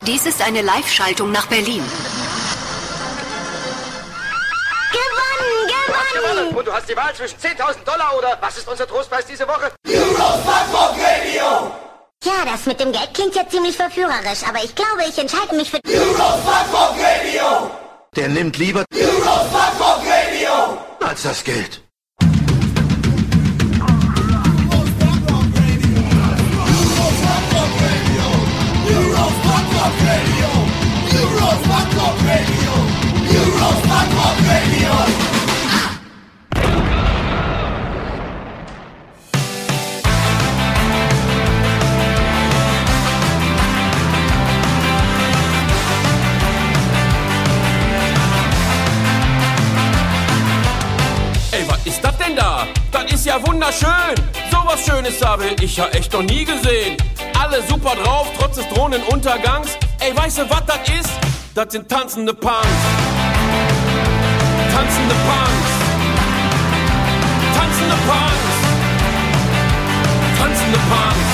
Dies ist eine Live-Schaltung nach Berlin. Gewonnen! Und du hast die Wahl zwischen $10.000 oder was ist unser Trostpreis diese Woche? Eurospunk Radio! Ja, das mit dem Geld klingt ja ziemlich verführerisch, aber ich glaube, ich entscheide mich für Eurospunk Radio! Der nimmt lieber Eurospunk Radio! als das Geld. Ist das denn da? Das ist ja wunderschön. So was Schönes habe ich ja echt noch nie gesehen. Alle super drauf, trotz des drohenden Untergangs. Ey, weißt du, was das ist? Das sind tanzende Punks. Tanzende Punks. Tanzende Punks. Tanzende Punks.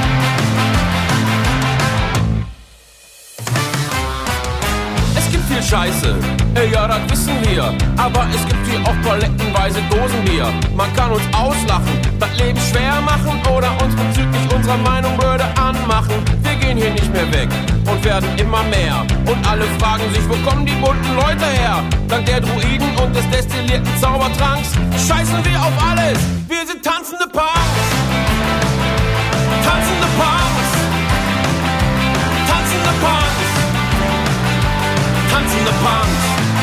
Es gibt viel Scheiße, ja, das wissen wir. Aber es gibt hier auch palettenweise Dosenbier. Man kann uns auslachen, das Leben schwer machen oder uns bezüglich unserer Meinung blöde anmachen. Wir gehen hier nicht mehr weg und werden immer mehr. Und alle fragen sich, wo kommen die bunten Leute her? Dank der Druiden und des destillierten Zaubertranks scheißen wir auf alles. Wir sind tanzende Punks. Tanzende Punks. Tanzende Punks. Tanzende Punks.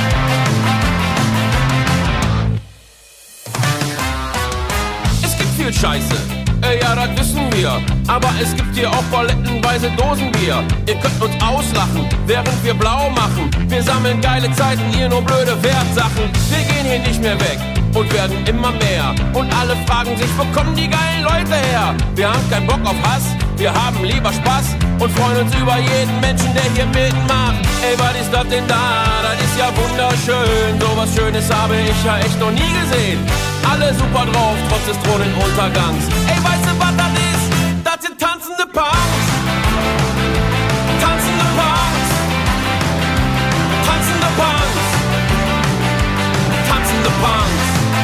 Es gibt viel Scheiße, ja, das wissen wir. Aber es gibt hier auch palettenweise Dosenbier. Ihr könnt uns auslachen, während wir blau machen. Wir sammeln geile Zeiten, ihr nur blöde Wertsachen. Wir gehen hier nicht mehr weg und werden immer mehr. Und alle fragen sich, wo kommen die geilen Leute her? Wir haben keinen Bock auf Hass, wir haben lieber Spaß und freuen uns über jeden Menschen, der hier mitmacht. Ey, was ist das denn da? Das ist ja wunderschön. So was Schönes habe ich ja echt noch nie gesehen. Alle super drauf, trotz des drohenden Untergangs. Ey, weißt du, was das ist? Das sind tanzende Punks. Tanzende Punks. Tanzende Punks. Tanzende Punks.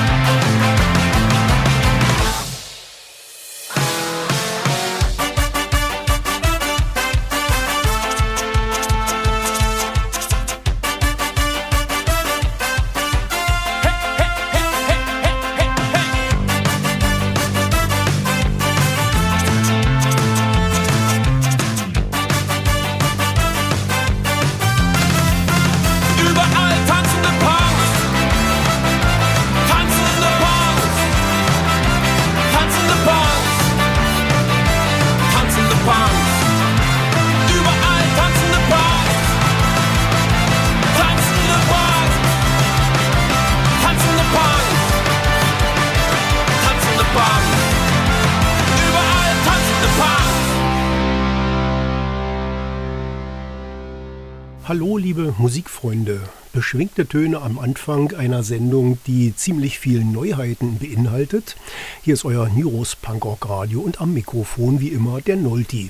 Hallo liebe Musikfreunde, beschwingte Töne am Anfang einer Sendung, die ziemlich viel Neuheiten beinhaltet. Hier ist euer Nyros Punkrock Radio und am Mikrofon wie immer der Nolti.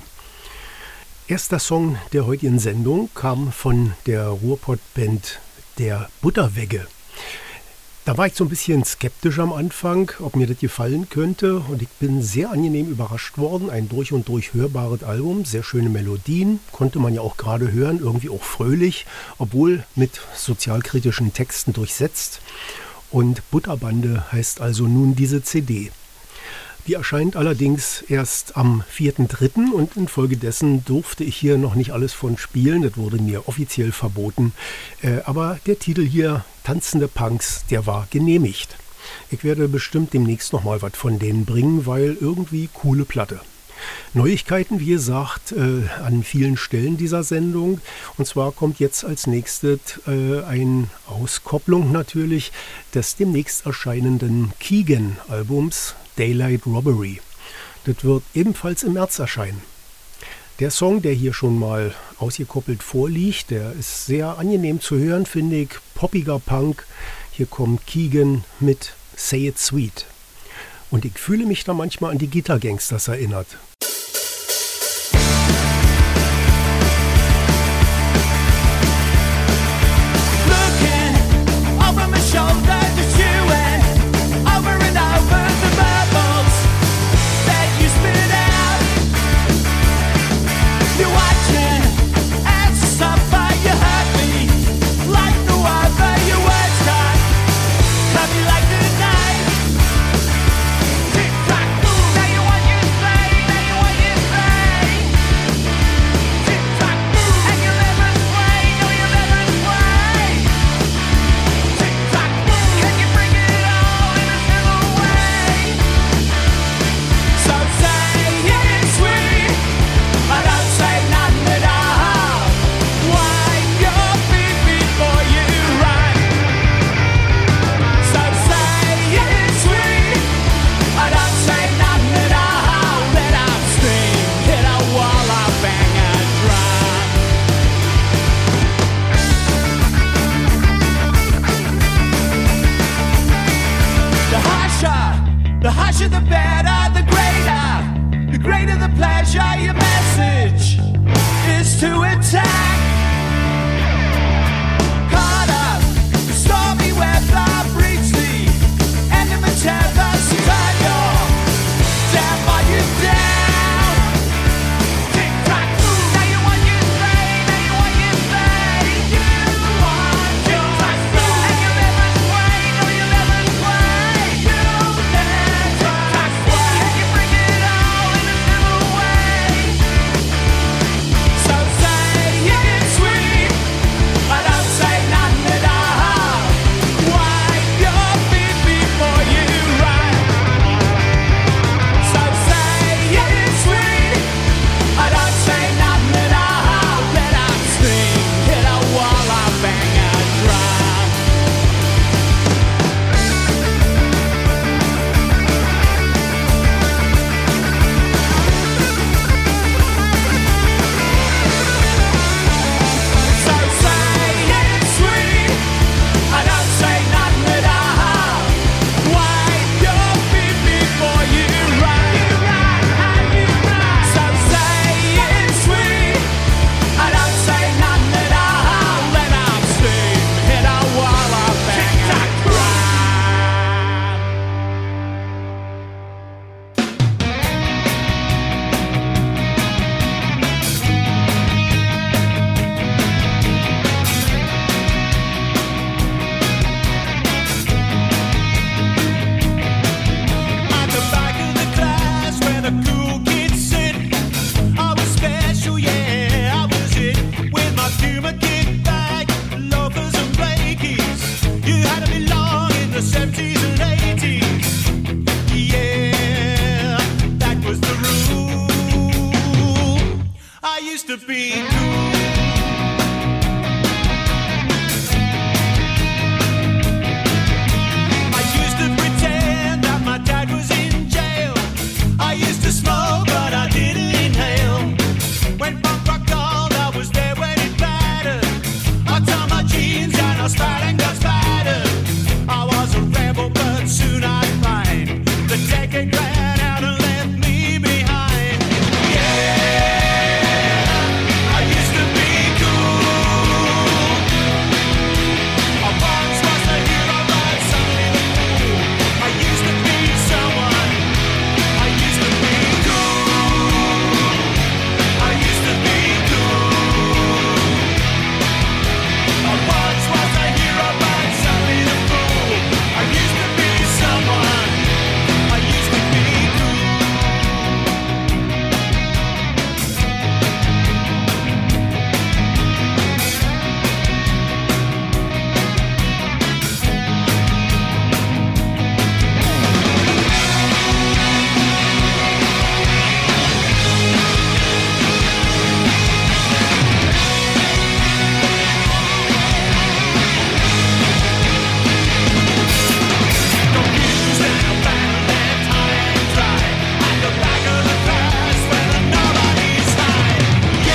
Erster Song der heutigen Sendung kam von der Ruhrpott-Band Der Butterwegge. Da war ich so ein bisschen skeptisch am Anfang, ob mir das gefallen könnte, und ich bin sehr angenehm überrascht worden. Ein durch und durch hörbares Album, sehr schöne Melodien, konnte man ja auch gerade hören, irgendwie auch fröhlich, obwohl mit sozialkritischen Texten durchsetzt. Und Butterbande heißt also nun diese CD. Die erscheint allerdings erst am 4.3. und infolgedessen durfte ich hier noch nicht alles von spielen. Das wurde mir offiziell verboten. Aber der Titel hier, Tanzende Punks, der war genehmigt. Ich werde bestimmt demnächst noch mal was von denen bringen, weil irgendwie coole Platte. Neuigkeiten, wie gesagt, an vielen Stellen dieser Sendung. Und zwar kommt jetzt als nächstes eine Auskopplung natürlich des demnächst erscheinenden Keegan-Albums Daylight Robbery. Das wird ebenfalls im März erscheinen. Der Song, der hier schon mal ausgekoppelt vorliegt, der ist sehr angenehm zu hören, finde ich. Poppiger Punk. Hier kommt Keegan mit Say It Sweet. Und ich fühle mich da manchmal an die Gitarre Gangsters erinnert. nature, your message is to attack. Caught up, the stormy weather breeds the end of a tether. Turn your damn volume down. Tick tock, now you want your play, now you want your play. You want your play, and you never play, no you never play. You never play, you bring it all in a civil way. So say it's sweet, but don't say nothing at all. Wipe your feet before you run. So say it's sweet, but don't say nothing at all. Let us sing, hit a wall, I'll bang a drum. So say it's sweet, but don't say nothing at all. Wipe your feet before you run. So say it's sweet, but don't say nothing at all. Let us sing, hit a wall, I'll bang a drum. At the back of the class where the cool kids sit, I was special, yeah, I was it. With my Puma kickback, loafers and Blakey's. You had to belong in the 70s and 80s. Yeah, that was the rule. I used to be cool. I used to pretend that my dad was in jail. I used to smoke, but I didn't inhale. When punk rock called, I was there when it mattered. I tore my jeans and I spat and got spattered. I was a rebel, but soon I'd find the decade ran out and left me behind. Yeah, I used to be cool. I once was a hero, but suddenly the fool. I used to be someone. I used to be cool. I used to be cool. I once was a hero, but suddenly the fool. I used to be someone. I used to be cool. Confused and abandoned, left high and dry. At the back of the class where nobody's high.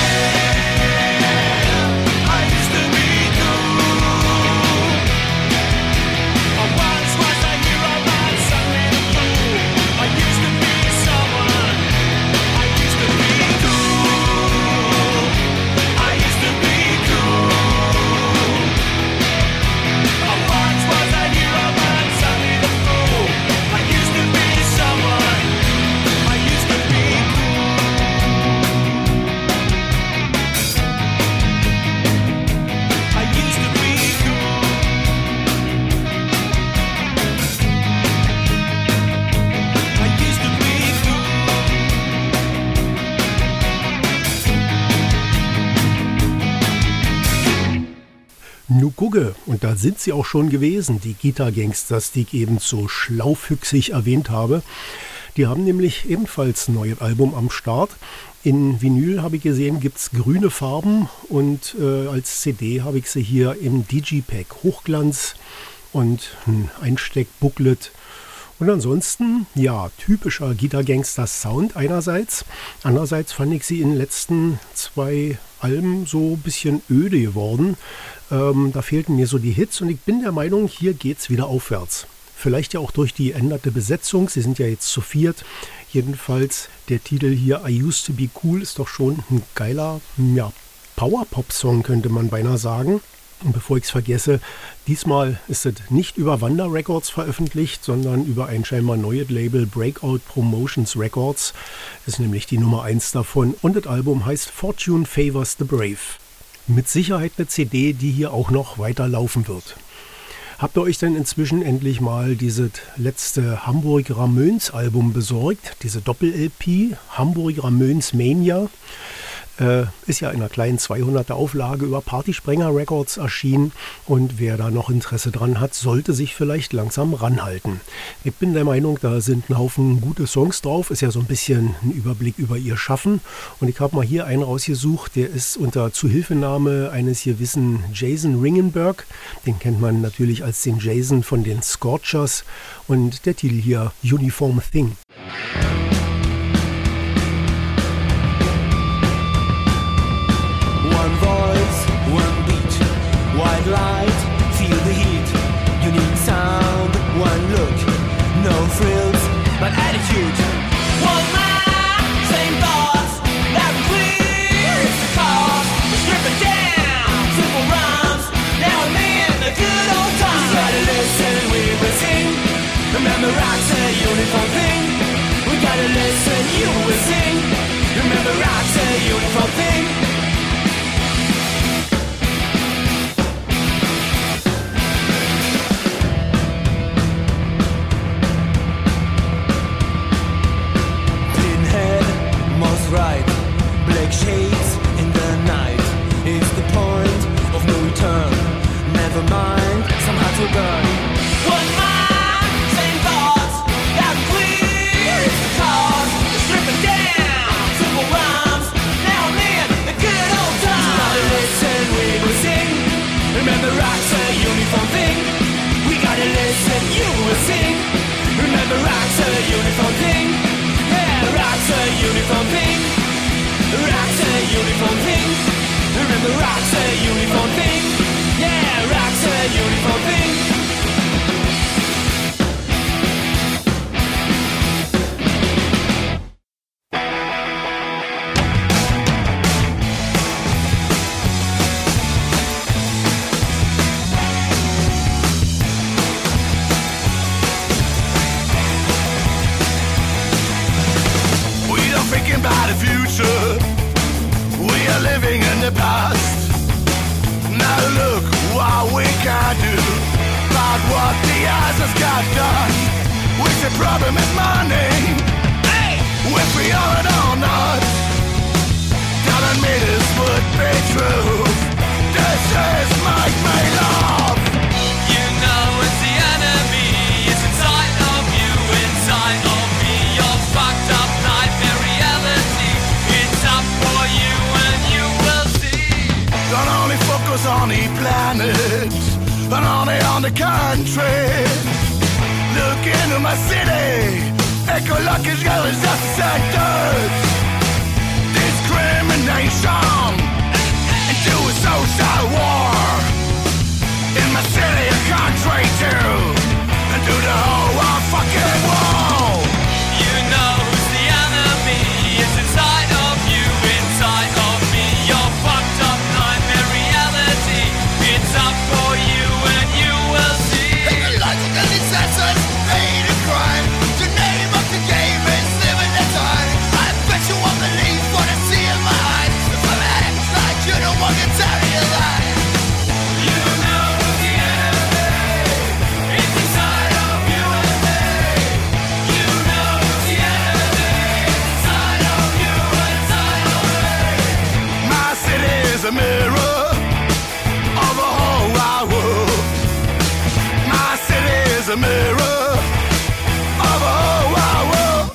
Yeah, I used to be cool. I once was a hero, but suddenly the fool. I used to be someone. I used to be cool. I used to be cool. I once was a hero, but suddenly the fool. I used to be someone. I used to be cool. I used to be cool. I used to be Nu gucke, und da sind sie auch schon gewesen, die Guitar Gangsters, die ich eben so schlauffüchsig erwähnt habe. Die haben nämlich ebenfalls ein neues Album am Start. In Vinyl habe ich gesehen, gibt es grüne Farben und als CD habe ich sie hier im Digipack Hochglanz und ein Einsteck-Booklet. Und ansonsten, ja, typischer Guitar Gangsters Sound einerseits. Andererseits fand ich sie in den letzten 2 Alben so ein bisschen öde geworden. Da fehlten mir so die Hits und ich bin der Meinung, hier geht's wieder aufwärts. Vielleicht ja auch durch die änderte Besetzung. Sie sind ja jetzt zu 4. Jedenfalls der Titel hier I Used to Be Cool ist doch schon ein geiler, ja, Power-Pop-Song könnte man beinahe sagen. Und bevor ich es vergesse, diesmal ist es nicht über Wanda Records veröffentlicht, sondern über ein scheinbar neues Label Breakout Promotions Records. Das ist nämlich die Nummer 1 davon und das Album heißt Fortune Favors the Brave. Mit Sicherheit eine CD, die hier auch noch weiter laufen wird. Habt ihr euch denn inzwischen endlich mal dieses letzte Hamburg Ramöns Album besorgt? Diese Doppel-LP, Hamburg Ramöns Mania? Ist ja in einer kleinen 200er Auflage über Partysprenger Records erschienen und wer da noch Interesse dran hat, sollte sich vielleicht langsam ranhalten. Ich bin der Meinung, da sind ein Haufen gute Songs drauf, ist ja so ein bisschen ein Überblick über ihr Schaffen und ich habe mal hier einen rausgesucht, der ist unter Zuhilfenahme eines gewissen Jason Ringenberg, den kennt man natürlich als den Jason von den Scorchers und der Titel hier Uniform Thing. One voice, one beat, white light, feel the heat. Unique sound, one look, no frills, but attitude. One mind, same thoughts, loud and clear, it's the cause. Strip it down, simple rhymes, now and then the good old times. You gotta listen, we will sing. Remember rock's a uniform thing. We gotta listen, you will sing. Remember rock's a uniform thing. Right, black shades in the night. It's the point of no return. Never mind, some heart will burn. One mind, same thoughts, loud and clear. It's the cause. Strip it down, simple rhymes. Now and then, the good old times. You gotta listen, we will sing. Remember, rock's a uniform thing. We gotta listen, you will sing. Remember, rock's a uniform thing. Yeah, rock's a uniform thing. Rock's a uniform thing. Remember, rock's a uniform thing. Yeah, rock's a uniform thing. About the future, we are living in the past. Now look what we can do, about what the eyes has got done. With the problem is money, hey! If we are it or not, doesn't mean this would be true. This is my love. You know it's the enemy, it's inside of you, inside of me. You're fucked up nightmare reality. It's up for you and you will see. Don't only focus on the planet, but only on the country. Look into my city, ecological is just a sentence. Discrimination into a social war. In my city and country too, and do the whole fucking wall. You know who's the enemy, it's inside of you, inside of me. You're fucked up nightmare reality. It's up for you and you will see. Ecological necessities, pain and crime. The name of the game is living the time. I bet you won't believe what I see in my eyes. If I'm acting like you don't want to tell me a lie. You know who's the enemy, it's inside of you and me. You know who's the enemy, it's inside of you, inside of me. My city is a mirror of the whole wide world. My city is a mirror of the whole wide world.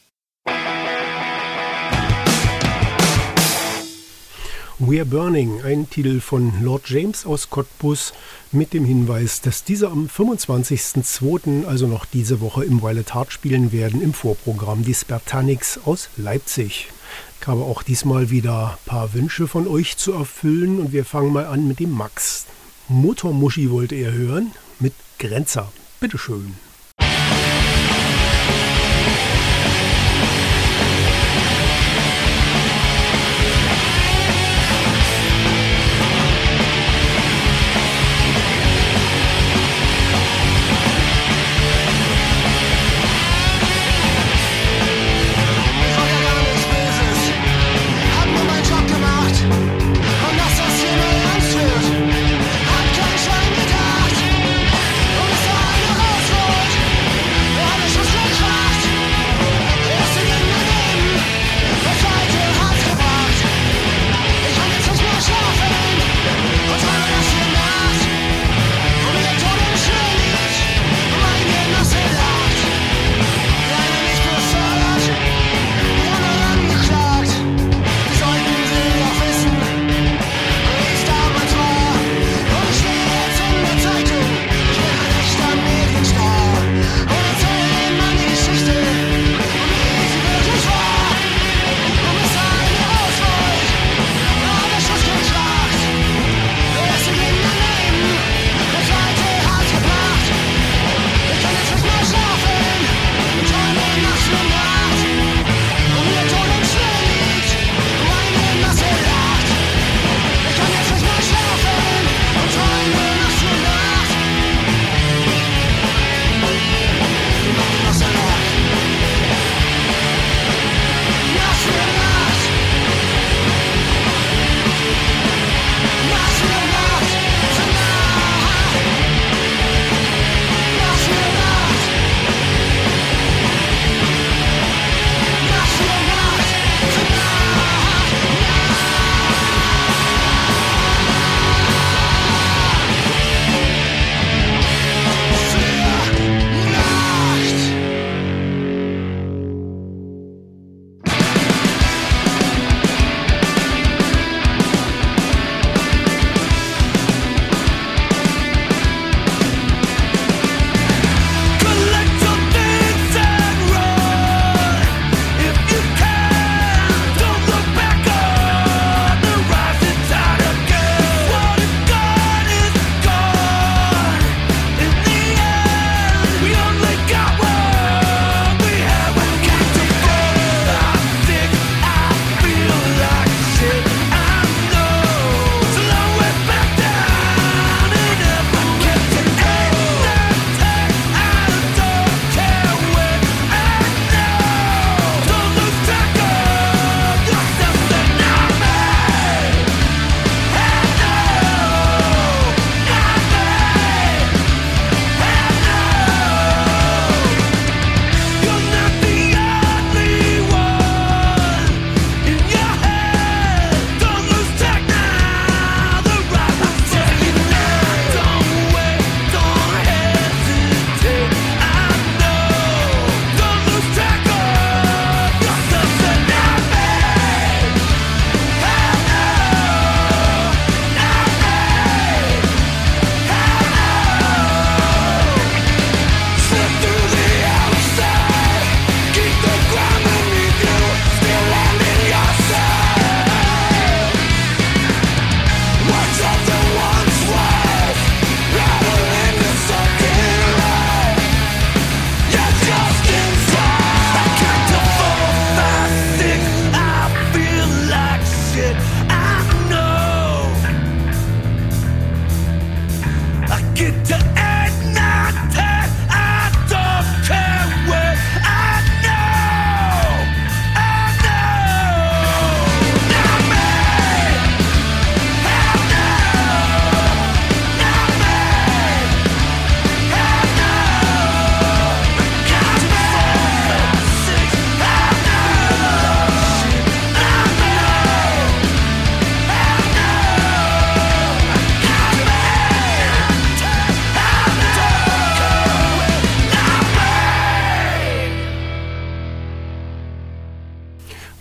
We're Burning, ein Titel von Lord James aus Cottbus mit dem Hinweis, dass diese am 25.02., also noch diese Woche im Violet Heart spielen werden, im Vorprogramm die Spartanics aus Leipzig. Ich habe auch diesmal wieder ein paar Wünsche von euch zu erfüllen und wir fangen mal an mit dem Max. Motormuschi wollte er hören mit Grenzer. Bitteschön.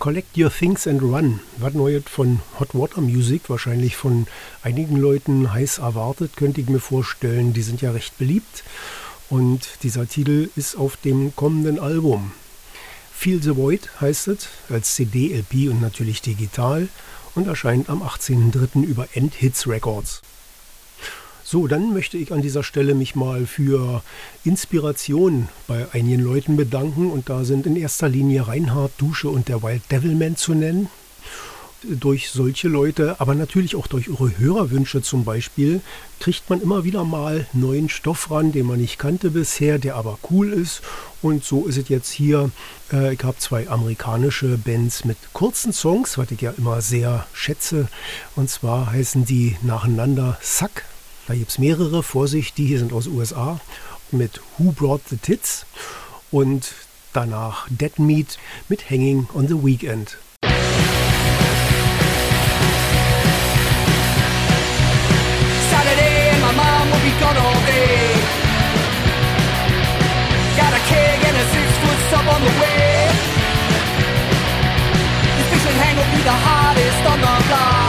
Collect Your Things and Run, was Neues von Hot Water Music, wahrscheinlich von einigen Leuten heiß erwartet, könnte ich mir vorstellen. Die sind ja recht beliebt und dieser Titel ist auf dem kommenden Album. Feel the Void heißt es, als CD, LP und natürlich digital und erscheint am 18.03. über End Hits Records. So, dann möchte ich an dieser Stelle mich mal für Inspiration bei einigen Leuten bedanken und da sind in erster Linie Reinhard Dusche und der Wild Devilman zu nennen. Durch solche Leute, aber natürlich auch durch eure Hörerwünsche zum Beispiel, kriegt man immer wieder mal neuen Stoff ran, den man nicht kannte bisher, der aber cool ist. Und so ist es jetzt hier. Ich habe 2 amerikanische Bands mit kurzen Songs, was ich ja immer sehr schätze. Und zwar heißen die nacheinander Suck. Da gibt es mehrere, Vorsicht, die hier sind aus USA, mit Who Brought the Tits und danach Dead Meat mit Hanging on the Weekend. Saturday, my mom will be gone all day. Got a keg and a 6-foot sub on the way. The fish and hang will be the hottest on the block.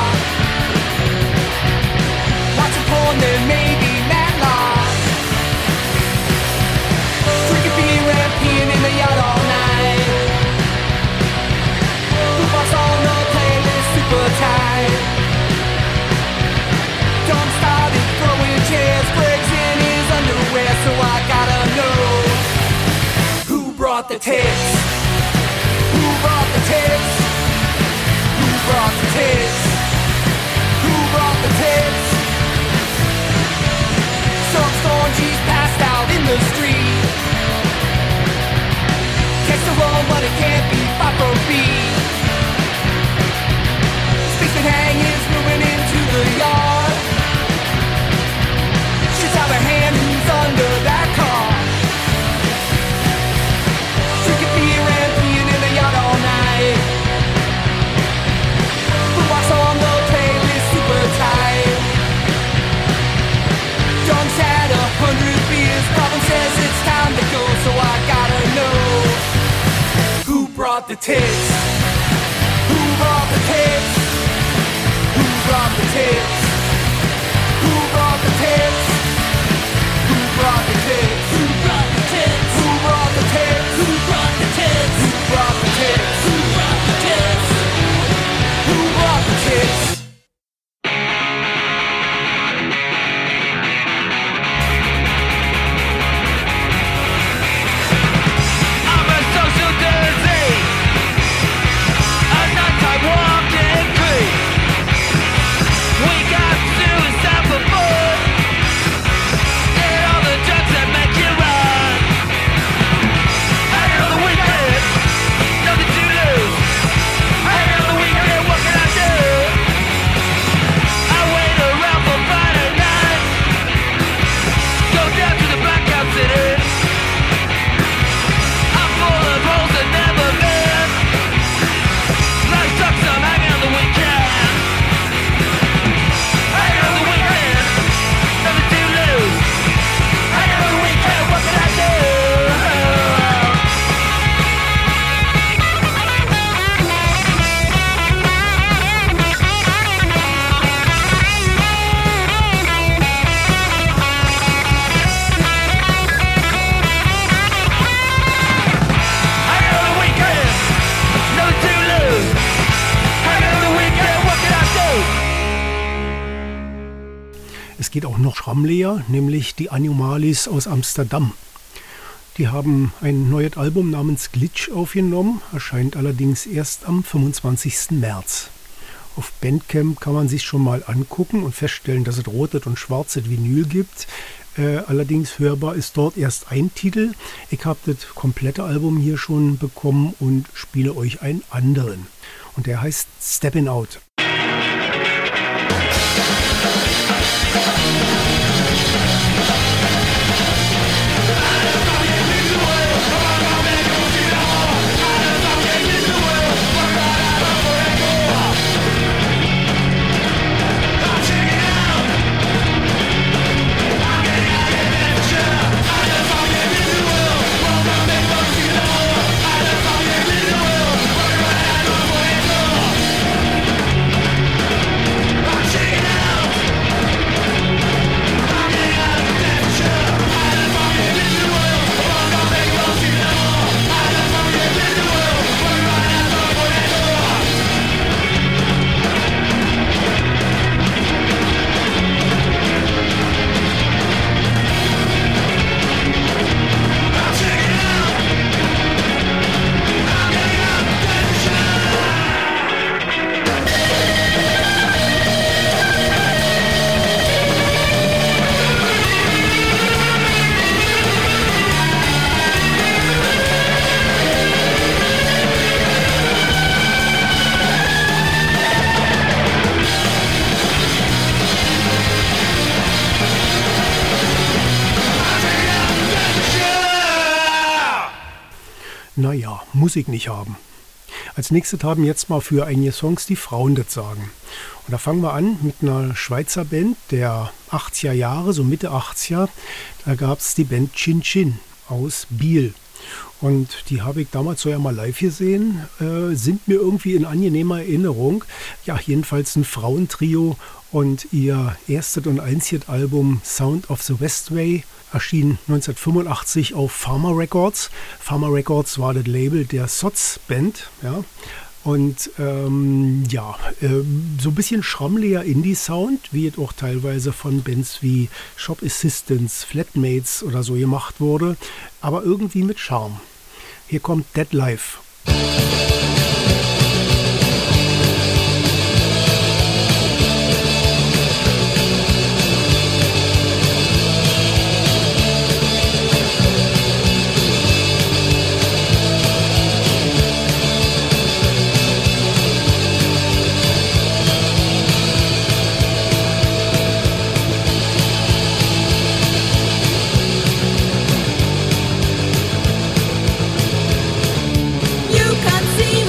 Porn, there may be matlock. Drinking beer and peeing in the yard all night. Boombox on the playlist, super tight. Tom started throwing chairs, Greg's in his underwear, so I gotta know who brought the tits? Who brought the tits? Who brought the tits? Who brought the tits? Some Stormgy's passed out in the street. Takes a roll, but it can't be far from beat. Space and hang is moving into the yard. Shit's out of hand, who's under that car? Drinking beer and peeing in the yard all night. Boombox on the playlist, super tight. John's had 100 beers, Robin says it's time to go, so I gotta know who brought the tits? Who brought the tits? Who brought the tits? Who brought the tits? Who brought the tits? Who brought the tits? Who brought the tits? Who brought the tits? Who brought the tits? Who brought the tits? Who brought the tits? Es geht auch noch schrammlicher, nämlich die Animalis aus Amsterdam. Die haben ein neues Album namens Glitch aufgenommen, erscheint allerdings erst am 25. März. Auf Bandcamp kann man sich schon mal angucken und feststellen, dass es rotes und schwarzes Vinyl gibt. Allerdings hörbar ist dort erst ein Titel. Ich habe das komplette Album hier schon bekommen und spiele euch einen anderen. Und der heißt Steppin' Out. We'll be right back. naja, Musik nicht haben. Als nächstes haben jetzt mal für einige Songs die Frauen das sagen. Und da fangen wir an mit einer Schweizer Band der 80er Jahre, so Mitte 80er. Da gab es die Band Chin Chin aus Biel. Und die habe ich damals so ja mal live gesehen, sind mir irgendwie in angenehmer Erinnerung. Ja, jedenfalls ein Frauentrio und ihr erstes und einziges Album Sound of the Westway erschien 1985 auf Pharma Records. Pharma Records war das Label der Soz Band, ja. Und so ein bisschen schrammeliger Indie-Sound, wie es auch teilweise von Bands wie Shop Assistants, Flatmates oder so gemacht wurde, aber irgendwie mit Charme. Hier kommt Dead Life. You can see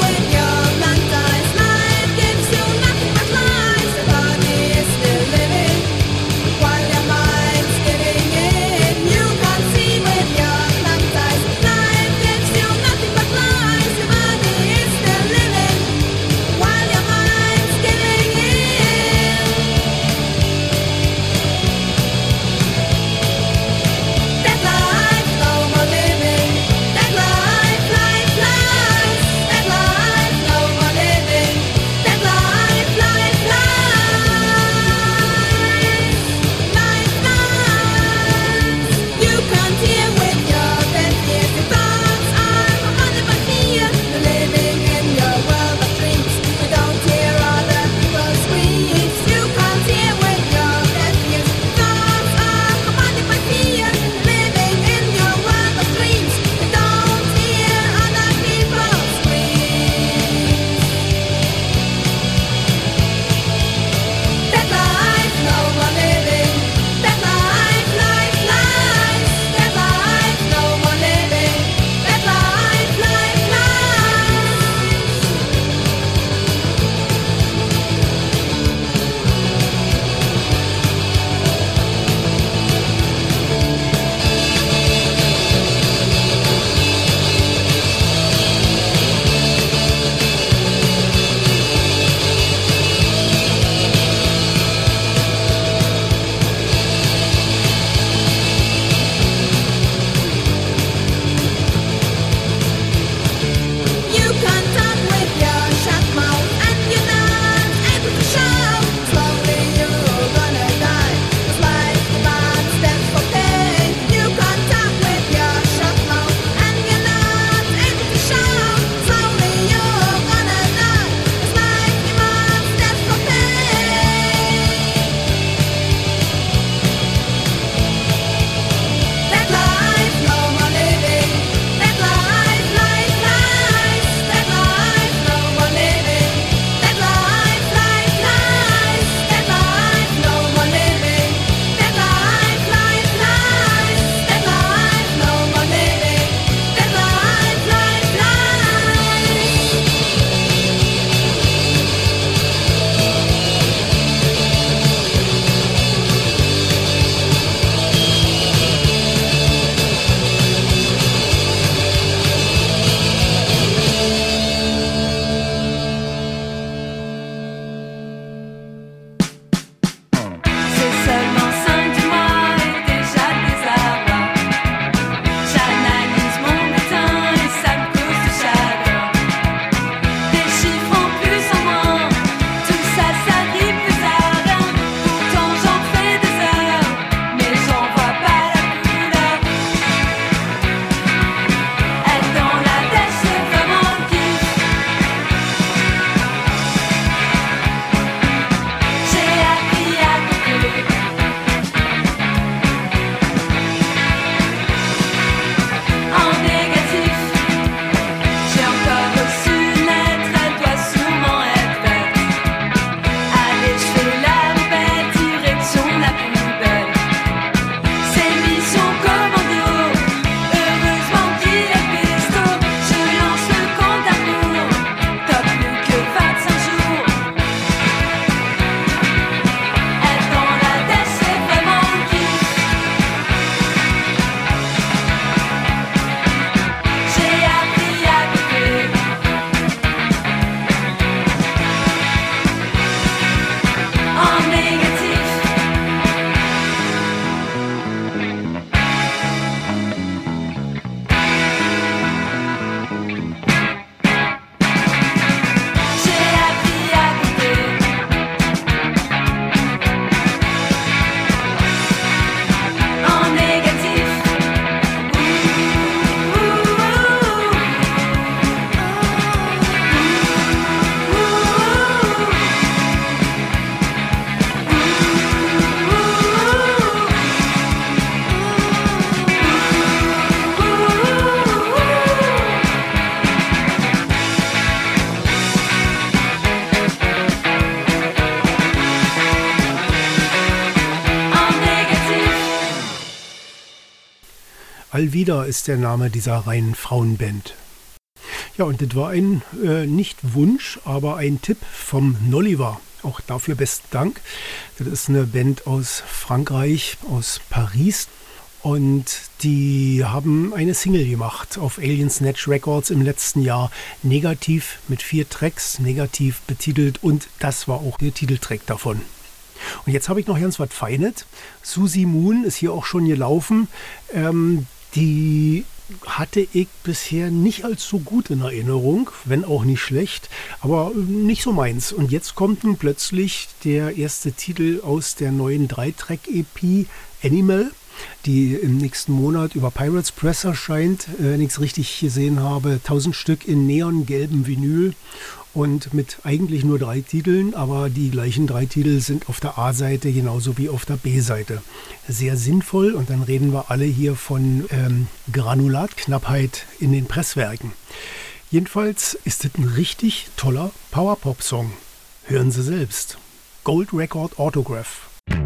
Alvida ist der Name dieser reinen Frauenband. Ja, und das war ein nicht Wunsch, aber ein Tipp vom Nolliver. Auch dafür besten Dank. Das ist eine Band aus Frankreich, aus Paris. Und die haben eine Single gemacht auf Alien Snatch Records im letzten Jahr. Negativ mit 4 Tracks, negativ betitelt. Und das war auch der Titeltrack davon. Und jetzt habe ich noch ganz was Feines. Susie Moon ist hier auch schon gelaufen. Die hatte ich bisher nicht als so gut in Erinnerung, wenn auch nicht schlecht, aber nicht so meins. Und jetzt kommt nun plötzlich der erste Titel aus der neuen 3-Track-EP Animal, die im nächsten Monat über Pirates Press erscheint, wenn ich es richtig gesehen habe. 1000 Stück in neongelbem Vinyl und mit eigentlich nur 3 Titeln, aber die gleichen 3 Titel sind auf der A-Seite genauso wie auf der B-Seite. Sehr sinnvoll, und dann reden wir alle hier von Granulatknappheit in den Presswerken. Jedenfalls ist das ein richtig toller Power-Pop-Song. Hören Sie selbst. Gold Record Autograph.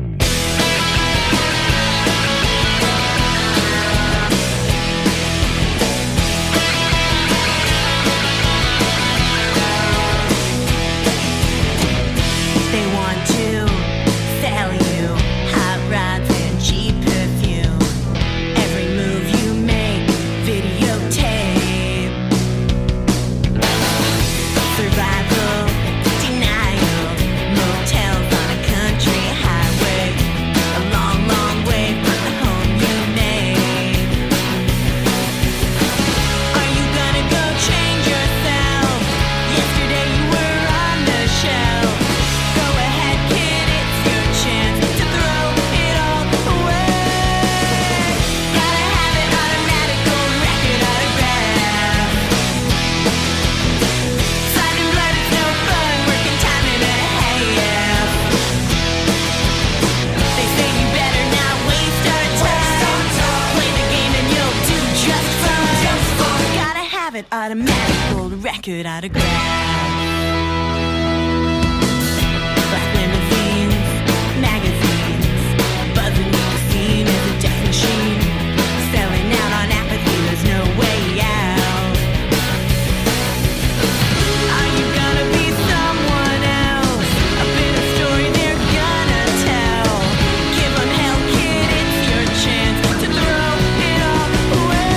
Automatic gold record autograph. Black limousines, magazines, buzzing with the scene as a death machine. Selling out on apathy, there's no way out. Are you gonna be someone else? A bit of story they're gonna tell. Give them hell, kid, it's your chance to throw it all away.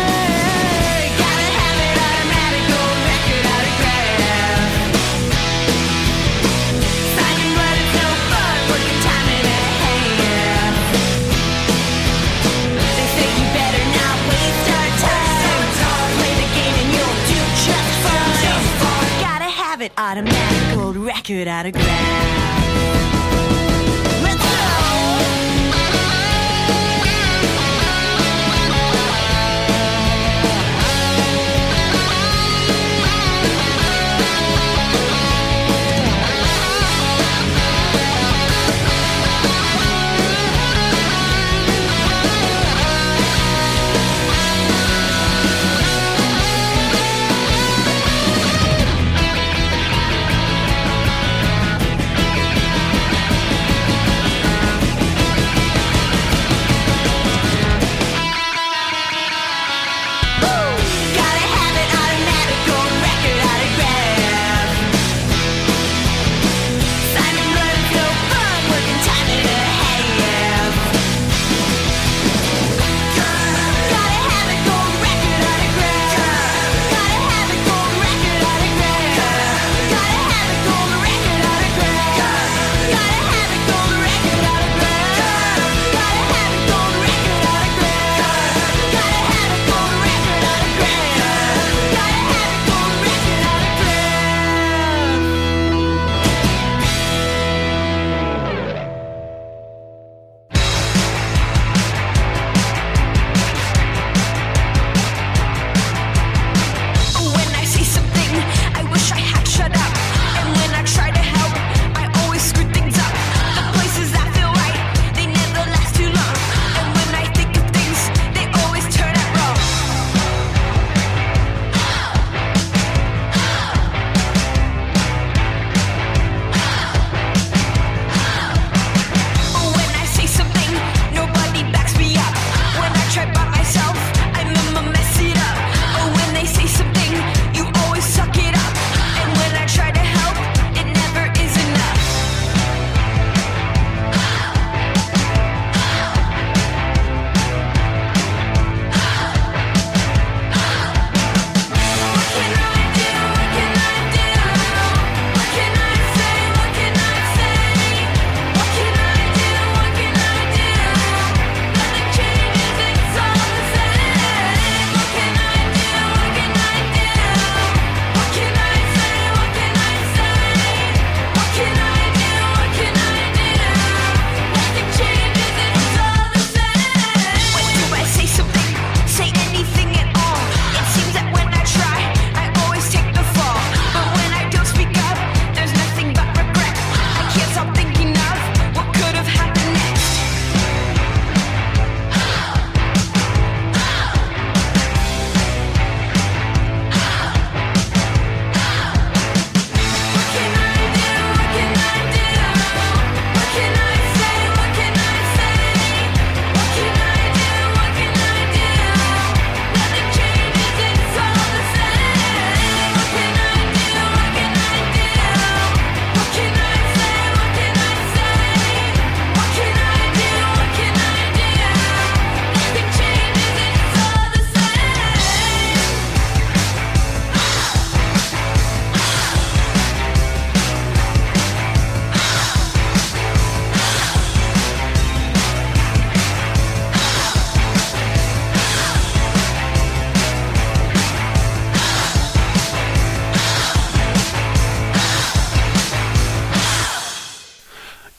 Automatic gold record autograph. Let's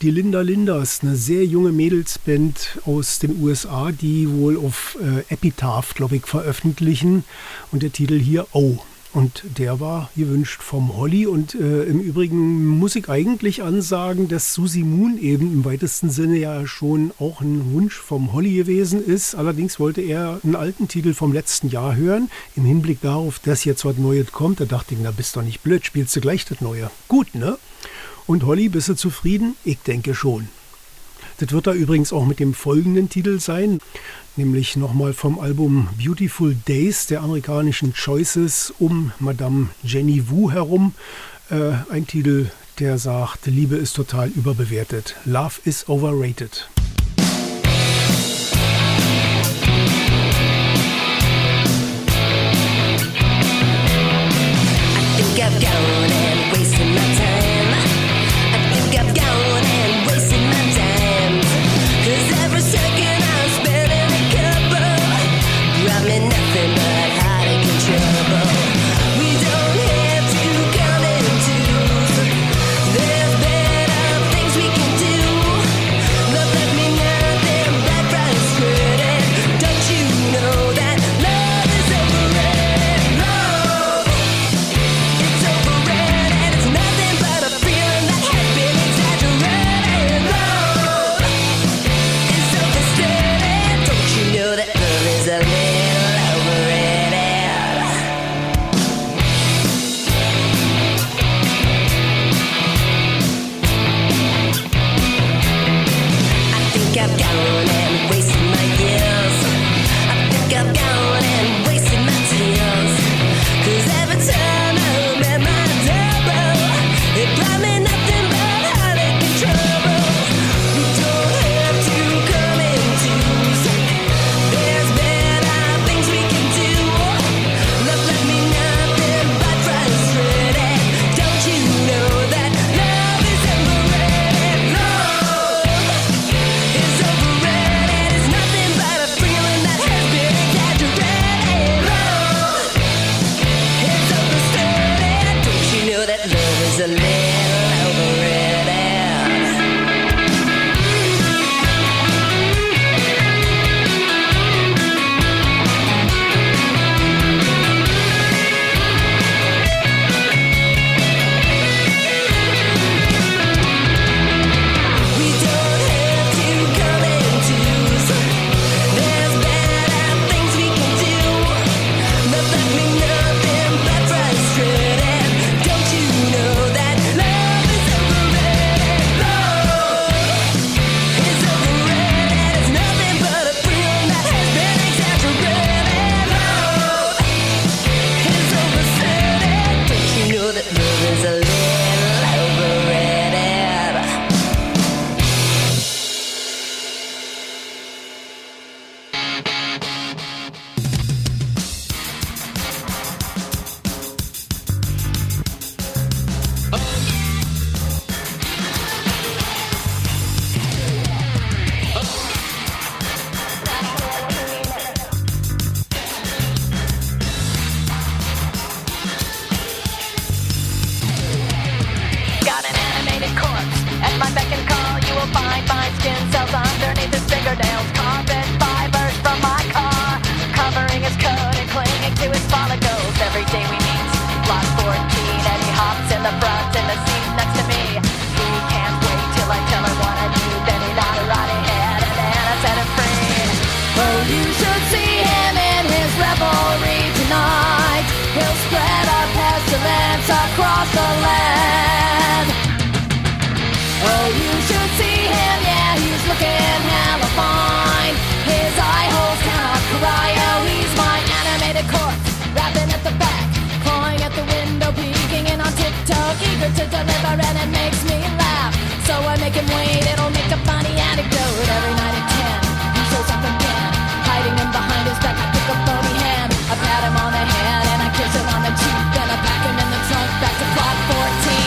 die Linda Linders, eine sehr junge Mädelsband aus den USA, die wohl auf Epitaph, glaube ich, veröffentlichen. Und der Titel hier, Oh. Und der war gewünscht vom Holly. Und im Übrigen muss ich eigentlich ansagen, dass Susie Moon eben im weitesten Sinne ja schon auch ein Wunsch vom Holly gewesen ist. Allerdings wollte er einen alten Titel vom letzten Jahr hören. Im Hinblick darauf, dass jetzt was Neues kommt, da dachte ich, na bist doch nicht blöd, spielst du gleich das Neue. Gut, ne? Und Holly, bist du zufrieden? Ich denke schon. Das wird da übrigens auch mit dem folgenden Titel sein, nämlich nochmal vom Album Beautiful Days der amerikanischen Choices um Madame Jenny Wu herum. Ein Titel, der sagt, Liebe ist total überbewertet. Love is overrated. I think I've gone and wasted my time. I think I've gone and wasted my time. 'Cause every second I spend in a couple brought me nothing but heartache and trouble. We don't have to come in twos. There's better things we can do. Love left me nothing but frustrated. Don't you know that love is overrated? Love, it's overrated. It's nothing but a feeling that has been exaggerated. Love is overstated. Don't you know that love is a little overrated? I think I've gone and wasted my years. I think I've gone and wasted my tears. 'Cause every time I met my double, it brought me nothing but heartache and trouble. We don't have to come in twos. There's better things we can do. Love left me nothing but frustrated. Don't you know that love is overrated? Love is overrated. It's nothing but a feeling that has been exaggerated. Love is overstated. Don't you know that love is a little overrated? We don't have to come in twos. There's better things we can do. Love left me nothing but frustrated. Don't you know that love is overrated? Love is overrated. It's nothing but a feeling that has been exaggerated. Love is overstated. Don't you know that love is a little overrated? Got an animated corpse at my beck and call. You will find my skin cells underneath his fingernails. Carbon fibers from my car, covering his coat and clinging to his follicles. Every day we meet, block 14, and he hops in the front in the seat next to me. He can't wait till I tell her what I do. Then he nodded right ahead, and then I set him free. Oh, you should see him in his revelry tonight. He'll spread our pestilence across the land. Oh, you should see him, yeah, he's looking hella fine. His eye holes cannot cry, oh, he's my animated corpse. Rapping at the back, clawing at the window, peeking in on tiptoe, eager to deliver, and it makes me laugh. So I make him wait, it'll make a funny anecdote. Every night at 10, he shows up again, hiding in behind his back. I pick a bony hand, I pat him on the head, and I kiss him on the cheek. Then I pack him in the trunk, back to plot 14.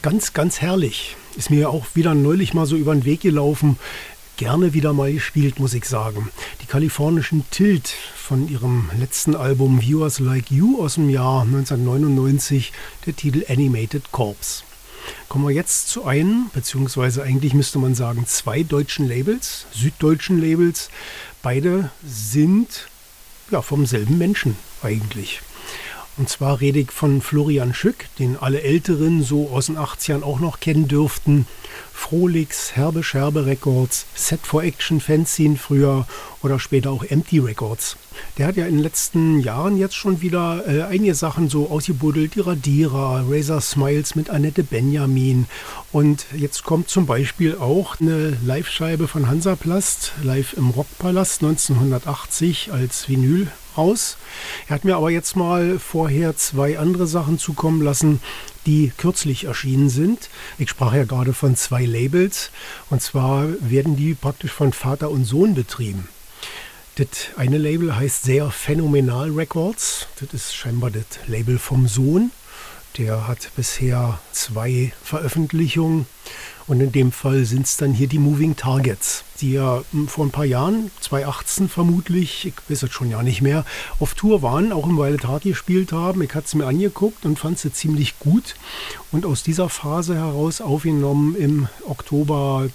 Ganz, ganz herrlich. Ist mir auch wieder neulich mal so über den Weg gelaufen. Gerne wieder mal gespielt, muss ich sagen. Die kalifornischen Tilt von ihrem letzten Album Viewers Like You aus dem Jahr 1999, der Titel Animated Corpse. Kommen wir jetzt zu einem, beziehungsweise eigentlich müsste man sagen 2 deutschen Labels, süddeutschen Labels. Beide sind ja vom selben Menschen eigentlich. Und zwar rede ich von Florian Schück, den alle Älteren so aus den 80ern auch noch kennen dürften. Frolix, Herbe Scherbe Records, Set for Action Fanzine früher oder später auch Empty Records. Der hat ja in den letzten Jahren jetzt schon wieder einige Sachen so ausgebuddelt. Die Radierer, Razor Smiles mit Annette Benjamin. Und jetzt kommt zum Beispiel auch eine Live-Scheibe von Hansaplast, live im Rockpalast 1980 als Vinyl raus. Er hat mir aber jetzt mal vorher 2 andere Sachen zukommen lassen, die kürzlich erschienen sind. Ich sprach ja gerade von 2 Labels und zwar werden die praktisch von Vater und Sohn betrieben. Das eine Label heißt sehr Phänomenal Records. Das ist scheinbar das Label vom Sohn. Der hat bisher 2 Veröffentlichungen und in dem Fall sind es dann hier die Moving Targets, die ja vor ein paar Jahren, 2018 vermutlich, ich weiß es schon ja nicht mehr, auf Tour waren, auch im Violet Heart gespielt haben. Ich hatte es mir angeguckt und fand sie ziemlich gut und aus dieser Phase heraus aufgenommen im Oktober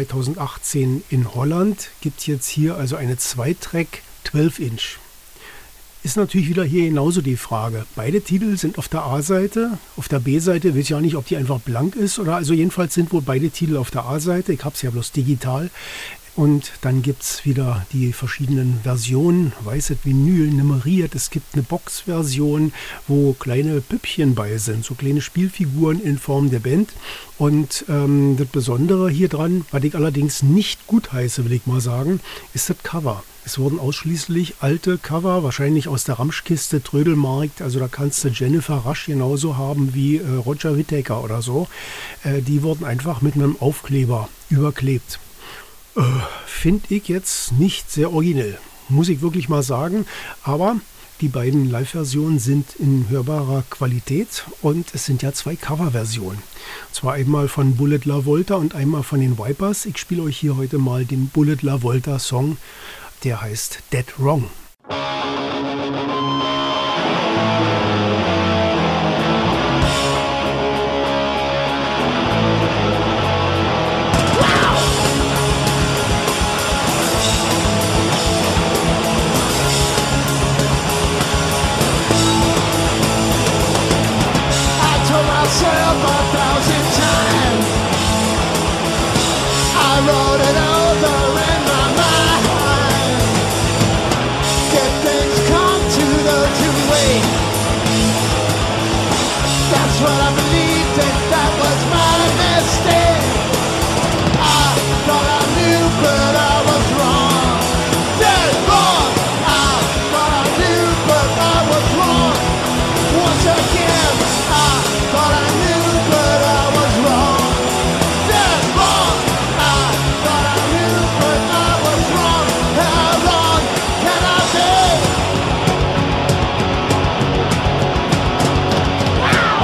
2018 in Holland gibt es jetzt hier also eine 2-Track 12-Inch. Ist natürlich wieder hier genauso die Frage. Beide Titel sind auf der A-Seite. Auf der B-Seite weiß ich ja nicht, ob die einfach blank ist oder also jedenfalls sind wohl beide Titel auf der A-Seite. Ich habe es ja bloß digital. Und dann gibt es wieder die verschiedenen Versionen. Weißes Vinyl, nummeriert. Es gibt eine Box-Version, wo kleine Püppchen bei sind. So kleine Spielfiguren in Form der Band. Und das Besondere hier dran, was ich allerdings nicht gut heiße, will ich mal sagen, ist das Cover. Es wurden ausschließlich alte Cover, wahrscheinlich aus der Ramschkiste, Trödelmarkt. Also da kannst du Jennifer Rush genauso haben wie Roger Whittaker oder so. Die wurden einfach mit einem Aufkleber überklebt. Finde ich jetzt nicht sehr originell, muss ich wirklich mal sagen. Aber die beiden Live-Versionen sind in hörbarer Qualität und es sind ja 2 Cover-Versionen. Und zwar einmal von Bullet La Volta und einmal von den Vipers. Ich spiele euch hier heute mal den Bullet La Volta Song, der heißt Dead Wrong. Myself 1,000 times. I wrote it over in my mind. Good things come to those who wait. That's what I believed and that was my mistake. I thought I knew but I was wrong. Dead wrong. I thought I knew but I was wrong. Once again I thought I knew, but I was wrong. Dead wrong. I thought I knew, but I was wrong. How wrong can I be? Wow.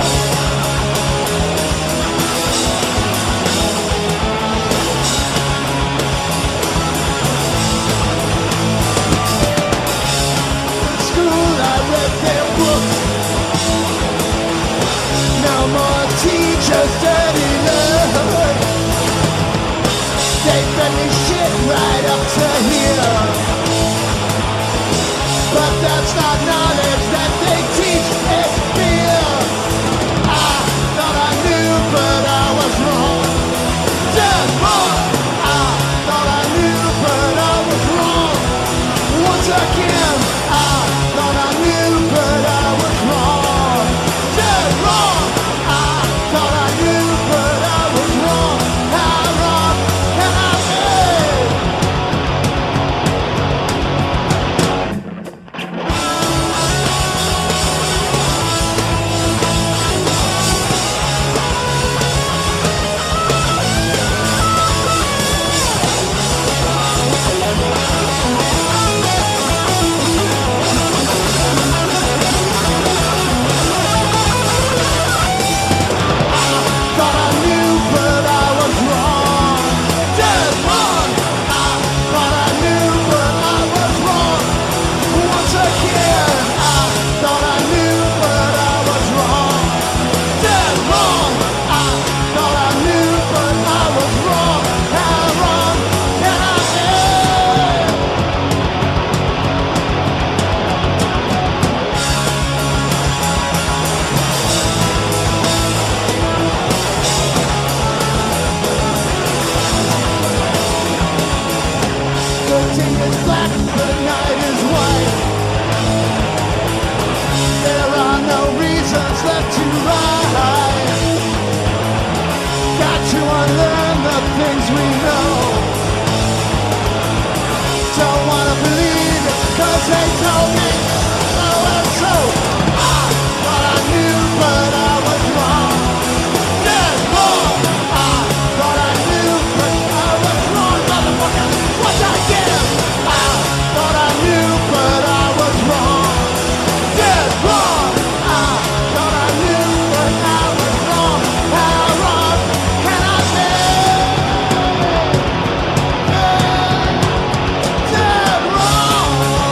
In school I read their books. No more teachers, dirty love. They fed me shit right up to here. But that's not knowledge that they teach, it's fear. I thought I knew, but I was wrong. Dead wrong. I thought I knew, but I was wrong. Once again, I thought I knew, but I was wrong. Dead wrong. I thought I knew, but I was wrong. How wrong can I be? the night is white. There are no reasons left to rise. Got to unlearn the things we know. Don't wanna believe it, 'cause they told me. Oh, and so I thought I knew, but I was wrong. Dead wrong. I thought I knew, but I was wrong, motherfucker. What's I give? I thought I knew, but I was wrong. Dead wrong. I thought I knew, but I was wrong. How wrong can I be? Dead wrong.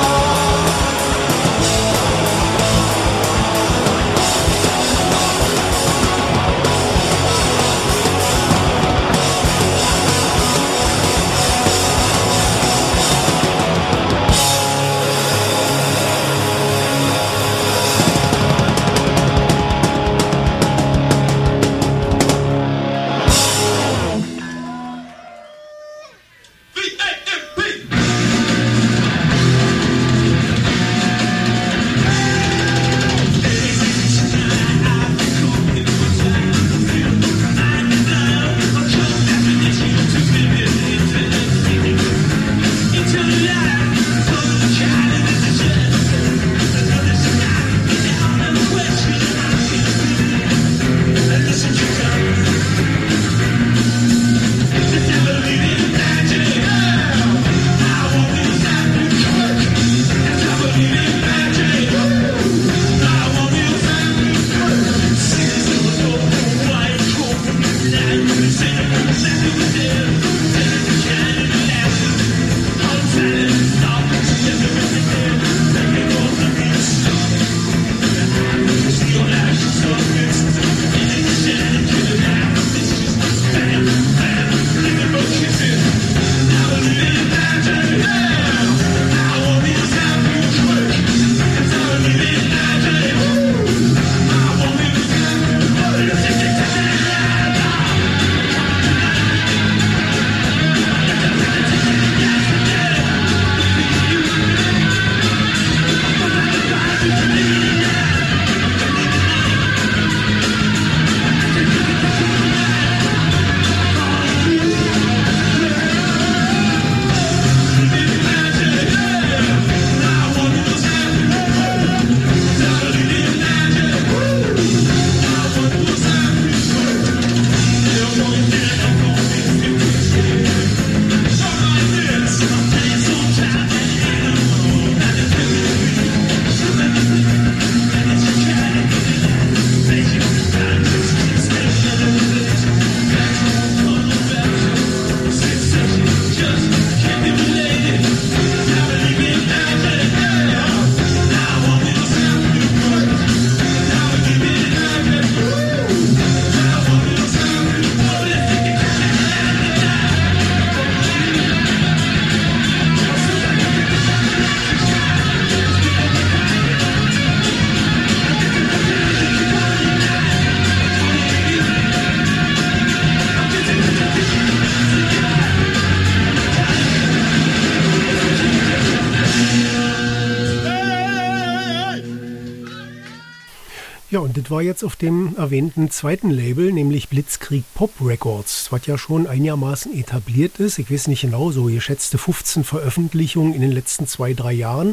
Ja, und das war jetzt auf dem erwähnten zweiten Label, nämlich Blitzkrieg Pop Records, was ja schon einigermaßen etabliert ist. Ich weiß nicht genau, so geschätzte 15 Veröffentlichungen in den letzten 2-3 Jahren.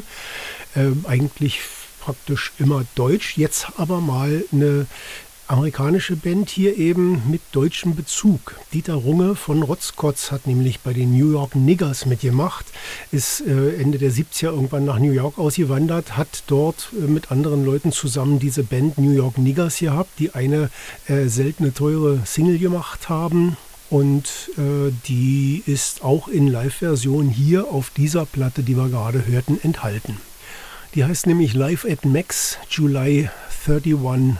Eigentlich praktisch immer deutsch, jetzt aber mal eine amerikanische Band hier eben mit deutschem Bezug. Dieter Runge von Rotzkotz hat nämlich bei den New York Niggers mitgemacht, ist Ende der 70er irgendwann nach New York ausgewandert, hat dort mit anderen Leuten zusammen diese Band New York Niggers gehabt, die eine seltene, teure Single gemacht haben. Und die ist auch in Live-Version hier auf dieser Platte, die wir gerade hörten, enthalten. Die heißt nämlich Live at Max, July 31,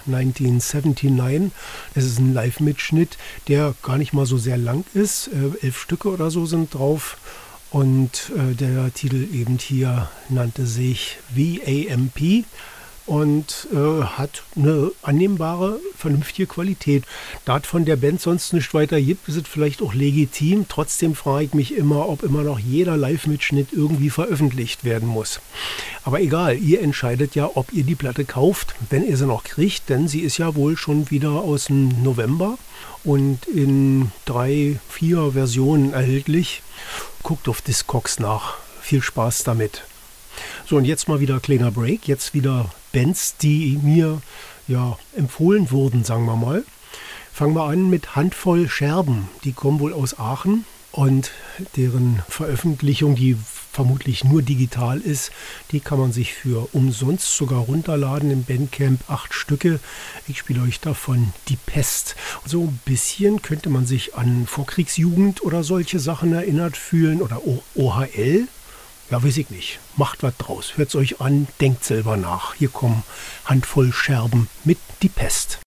1979. Es ist ein Live-Mitschnitt, der gar nicht mal so sehr lang ist. 11 Stücke oder so sind drauf. Und der Titel eben hier nannte sich VAMP. und hat eine annehmbare, vernünftige Qualität. Da es von der Band sonst nicht weiter gibt, ist es vielleicht auch legitim. Trotzdem frage ich mich immer, ob immer noch jeder Live-Mitschnitt irgendwie veröffentlicht werden muss. Aber egal, ihr entscheidet ja, ob ihr die Platte kauft, wenn ihr sie noch kriegt, denn sie ist ja wohl schon wieder aus dem November und in 3, 4 Versionen erhältlich. Guckt auf Discogs nach. Viel Spaß damit. So, und jetzt mal wieder kleiner Break. Jetzt wieder Bands, die mir ja empfohlen wurden, sagen wir mal. Fangen wir an mit Handvoll Scherben. Die kommen wohl aus Aachen und deren Veröffentlichung, die vermutlich nur digital ist, die kann man sich für umsonst sogar runterladen im Bandcamp. 8 Stücke. Ich spiele euch davon Die Pest. So ein bisschen könnte man sich an Vorkriegsjugend oder solche Sachen erinnert fühlen oder OHL. Ja, weiß ich nicht. Macht was draus. Hört's euch an, denkt selber nach. Hier kommen Handvoll Scherben mit Die Pest.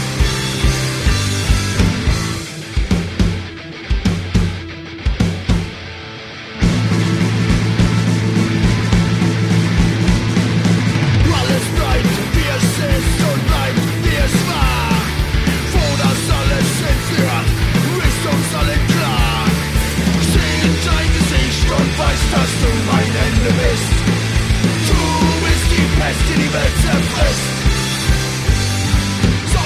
Alles bleibt, wie es ist und bleibt, wie es war. Wo das alles hinführt, ist uns allen klar. Seh in dein Gesicht und weiß, dass du mein Ende bist. Du bist die Pest, die die Welt zerfrisst. So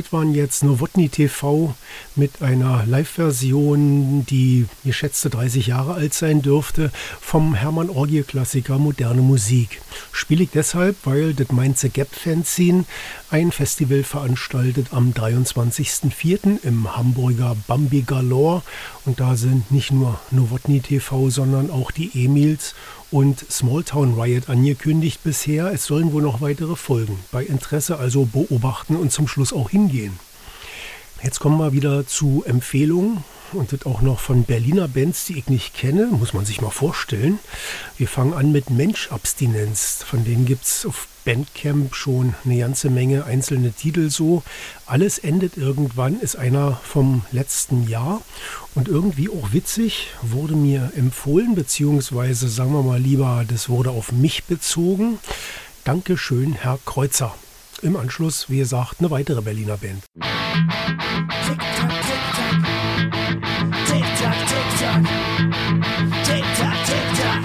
gehört waren jetzt Nowotny TV mit einer Live-Version, die geschätzte 30 Jahre alt sein dürfte, vom Hermann Orgie-Klassiker Moderne Musik. Spiele ich deshalb, weil das Mainzer Gap Fanzine ein Festival veranstaltet am 23.04. im Hamburger Bambi Galore. Und da sind nicht nur Nowotny TV, sondern auch die Emils und Smalltown Riot angekündigt bisher. Es sollen wohl noch weitere folgen. Bei Interesse also beobachten und zum Schluss auch hingehen. Jetzt kommen wir wieder zu Empfehlungen und das auch noch von Berliner Bands, die ich nicht kenne, muss man sich mal vorstellen. Wir fangen an mit Mensch-Abstinenz. Von denen gibt es auf Bandcamp schon eine ganze Menge einzelne Titel so. Alles endet irgendwann ist einer vom letzten Jahr und irgendwie auch witzig, wurde mir empfohlen, beziehungsweise sagen wir mal lieber, das wurde auf mich bezogen. Dankeschön, Herr Kreuzer. Im Anschluss, wie gesagt, eine weitere Berliner Band. Tick-Tack, Tick-Tack. Tick-Tack, Tick-Tack. Tick-Tack, Tick-Tack.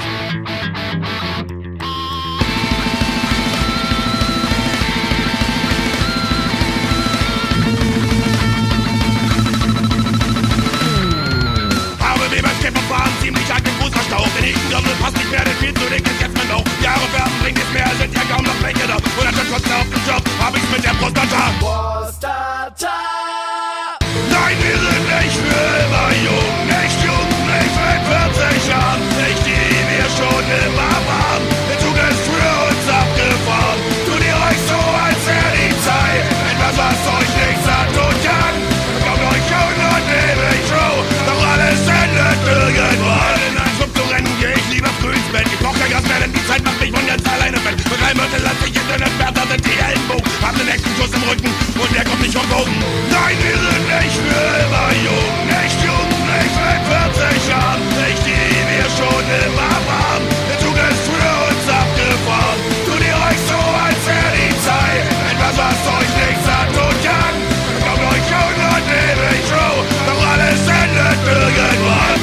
Habe wie beim Skipperfahren ziemlich arg den Fuß verstaucht. Den Hegengürtel passt nicht mehr, denn viel zu dick ist jetzt mein Bauch. Jahre werden bringt es mehr, sind ja kaum noch welche da. Und anstatt Kosten auf dem Job, hab ich's mit der Prostata. Prostata. Nein, wir sind nicht für immer jung, nicht mit 40 Jahren, nicht die wir schon immer waren. Der Zug ist für uns abgefahren. Tut ihr euch so, als wäre die Zeit etwas, was euch nichts antun kann. Kommt euch jung und ewig true, doch alles endet irgendwann. In einen Club zu rennen, geh ich lieber früh ins Bett. Ich brauch kein Gas mehr, denn die Zeit macht mich von ganz alleine fett. Mit 3 Mörtel lass ich Internet wert, da sind die Ellenbogen. Hab den nächsten Schuss im Rücken und der kommt nicht vom Boden. Nein, wir sind nicht für immer jung, nicht mit 40 Jahren, nicht die wir schon immer waren. Der Zug ist für uns abgefahren. Tut ihr euch so, als wäre die Zeit etwas, was euch nichts antun kann. Kommt euch jung und ewig true, doch alles endet irgendwann.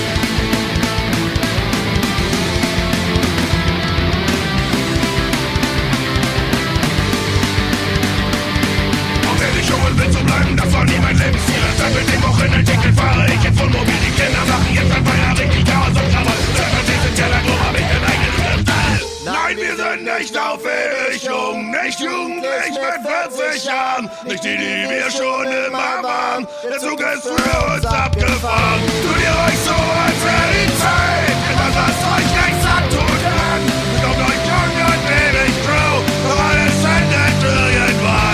Will so bleiben, das war nie mein Lebensziel. Deshalb mit dem Wochenendticket fahre ich jetzt Wohnmobil. Die Kinder machen jetzt ein Feier richtig Chaos und Trauer. Sie sind ja da drum, hab ich den eigenen Stall. Nein, wir sind nicht auf ewig jung, nicht mit 40 Jahren. Nicht die wir schon immer waren. Der Zug ist für uns abgefahren. Tut ihr euch so, als wäre die Zeit etwas, was euch nichts antun kann. Kommt euch jung und ewig true, doch alles endet irgendwann.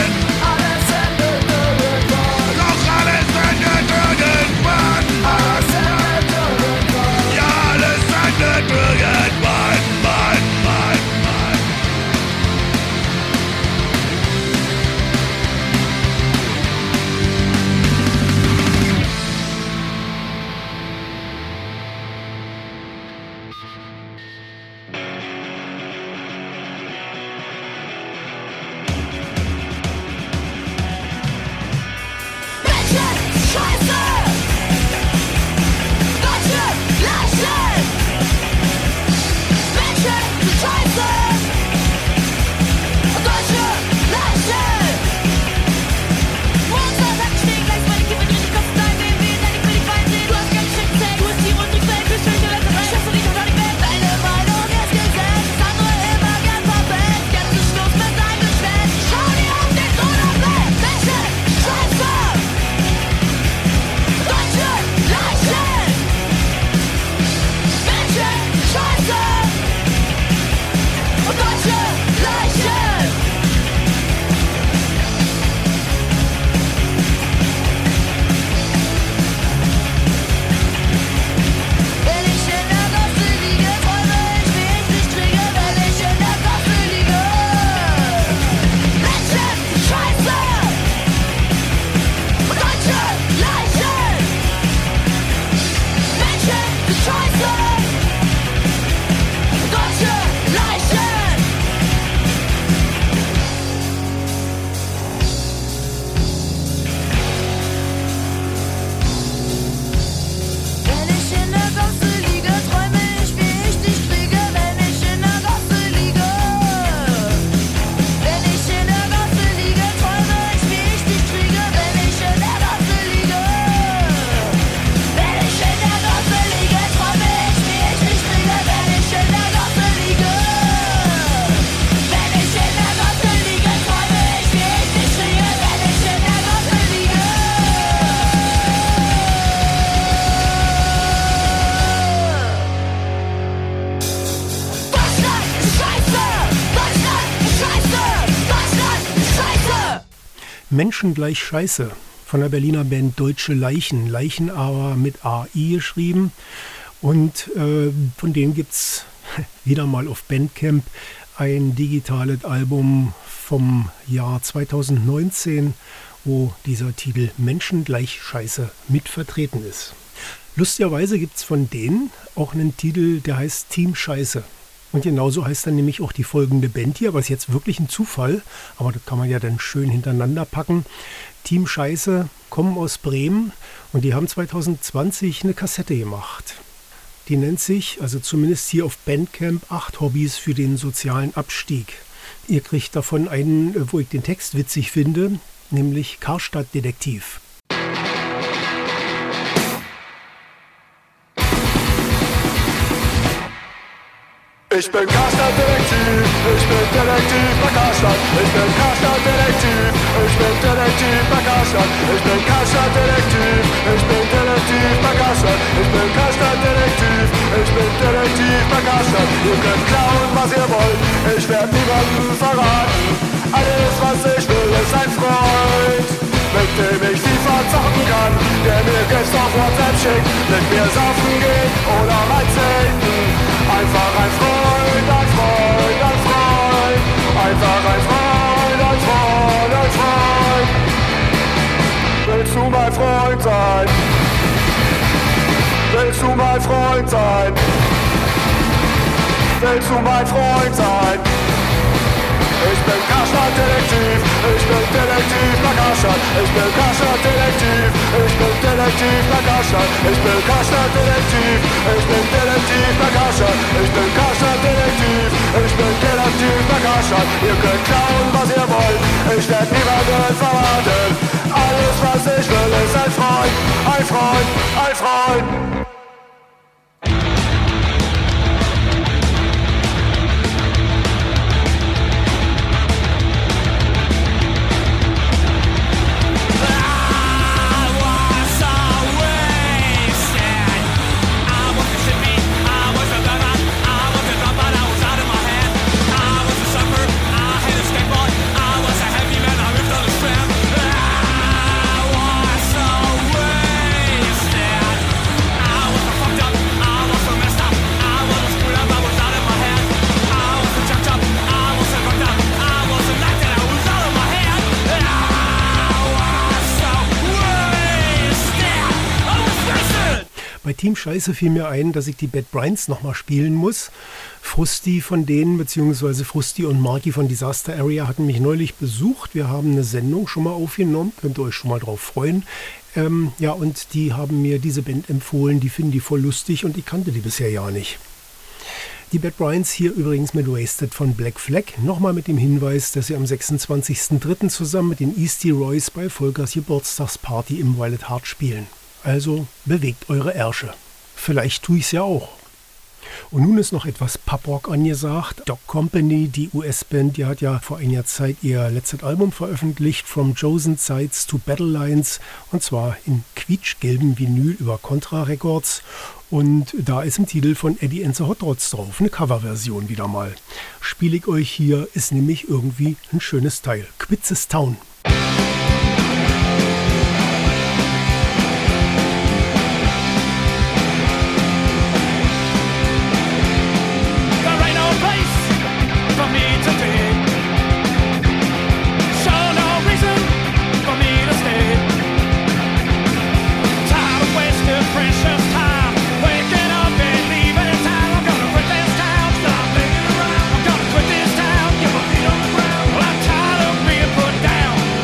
Menschen gleich Scheiße von der Berliner Band Deutsche Leichen. Leichen aber mit AI geschrieben. Und von denen gibt es wieder mal auf Bandcamp ein digitales Album vom Jahr 2019, wo dieser Titel Menschen gleich Scheiße mit vertreten ist. Lustigerweise gibt es von denen auch einen Titel, der heißt Team Scheiße. Und genauso heißt dann nämlich auch die folgende Band hier, was jetzt wirklich ein Zufall, aber das kann man ja dann schön hintereinander packen. Team Scheiße kommen aus Bremen und die haben 2020 eine Kassette gemacht. Die nennt sich, also zumindest hier auf Bandcamp, 8 Hobbys für den sozialen Abstieg. Ihr kriegt davon einen, wo ich den Text witzig finde, nämlich Karstadt-Detektiv. Ich bin Karstadt-Detektiv, ich bin Detektiv bei Karstadt. Ich bin Karstadt-Detektiv, ich bin Detektiv bei Karstadt. Ich bin Karstadt-Detektiv, ich bin Detektiv bei Karstadt. Ich bin Karstadt-Detektiv, ich bin Detektiv bei Karstadt. Ihr könnt klauen, was ihr wollt, ich werd niemandem verraten. Alles, was ich will, ist ein Freund, mit dem ich FIFA zocken kann, der mir Gäste auf WhatsApp schickt, mit mir saufen geht oder mal zelten. Einfach ein Freund, ein Freund, ein Freund. Einfach ein Freund, ein Freund, ein Freund. Willst du mein Freund sein? Willst du mein Freund sein? Willst du mein Freund sein? Ich bin Karstadt-Detektiv, ich bin Detektiv bei Karstadt. Ich bin Karstadt-Detektiv, ich bin Detektiv bei Karstadt. Ich bin Karstadt-Detektiv, ich bin Detektiv bei Karstadt. Ich bin Karstadt-Detektiv, ich bin Detektiv bei Karstadt. Ihr könnt klauen, was ihr wollt, ich werd niemanden verraten. Alles, was ich will, ist ein Freund, ein Freund, ein Freund. Bei Team Scheiße fiel mir ein, dass ich die Bad Brains nochmal spielen muss. Frusti von denen, beziehungsweise Frusti und Marky von Disaster Area hatten mich neulich besucht. Wir haben eine Sendung schon mal aufgenommen, könnt ihr euch schon mal drauf freuen. Ja, und die haben mir diese Band empfohlen, die finden die voll lustig und ich kannte die bisher ja nicht. Die Bad Brains hier übrigens mit Wasted von Black Flag. Nochmal mit dem Hinweis, dass sie am 26.03. zusammen mit den Eastie Roys bei Volkers Geburtstagsparty im Violet Heart spielen. Also bewegt eure Ärsche. Vielleicht tue ich es ja auch. Und nun ist noch etwas Pop-Rock angesagt. Dog Company, die US-Band, die hat ja vor einiger Zeit ihr letztes Album veröffentlicht, From Chosen Sides to Battle Lines, und zwar in quietschgelbem Vinyl über Contra Records. Und da ist ein Titel von Eddie and the Hot Rods drauf, eine Coverversion wieder mal. Spiele ich euch hier, ist nämlich irgendwie ein schönes Teil. Quitzes Town. Down.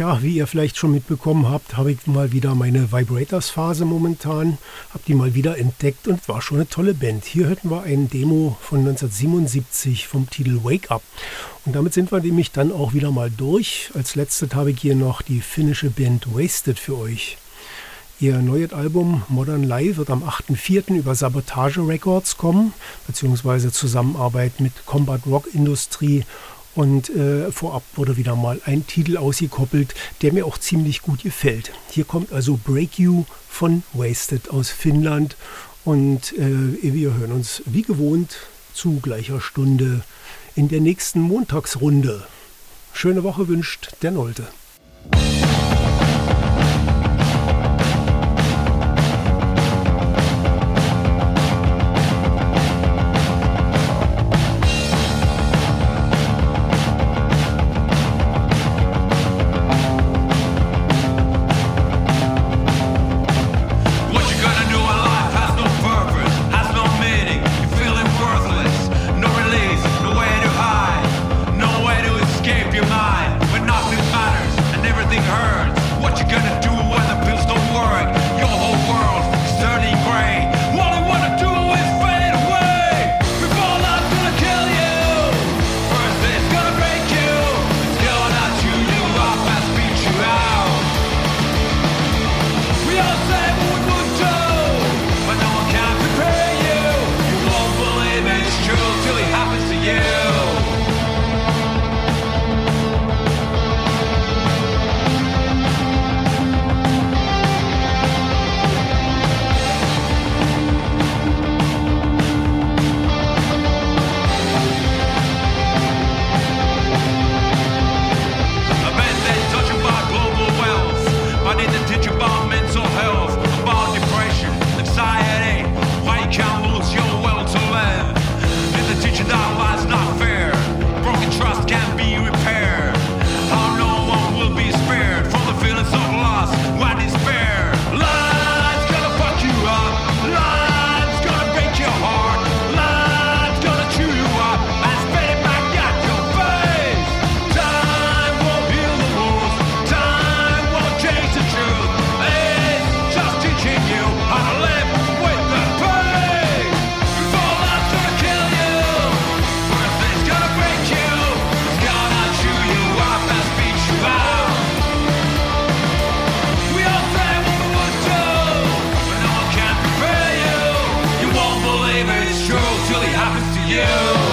Tja, wie ihr vielleicht schon mitbekommen habt, habe ich mal wieder meine Vibrators-Phase momentan. Hab die mal wieder entdeckt und war schon eine tolle Band. Hier hörten wir ein Demo von 1977 vom Titel Wake Up. Und damit sind wir nämlich dann auch wieder mal durch. Als letztes habe ich hier noch die finnische Band Wasted für euch. Ihr neues Album Modern Life wird am 8.4. über Sabotage Records kommen, beziehungsweise Zusammenarbeit mit Combat Rock Industrie. Und vorab wurde wieder mal ein Titel ausgekoppelt, der mir auch ziemlich gut gefällt. Hier kommt also Break You von Wasted aus Finnland. Und wir hören uns wie gewohnt zu gleicher Stunde in der nächsten Montagsrunde. Schöne Woche wünscht der Nolte. Till he happens to you.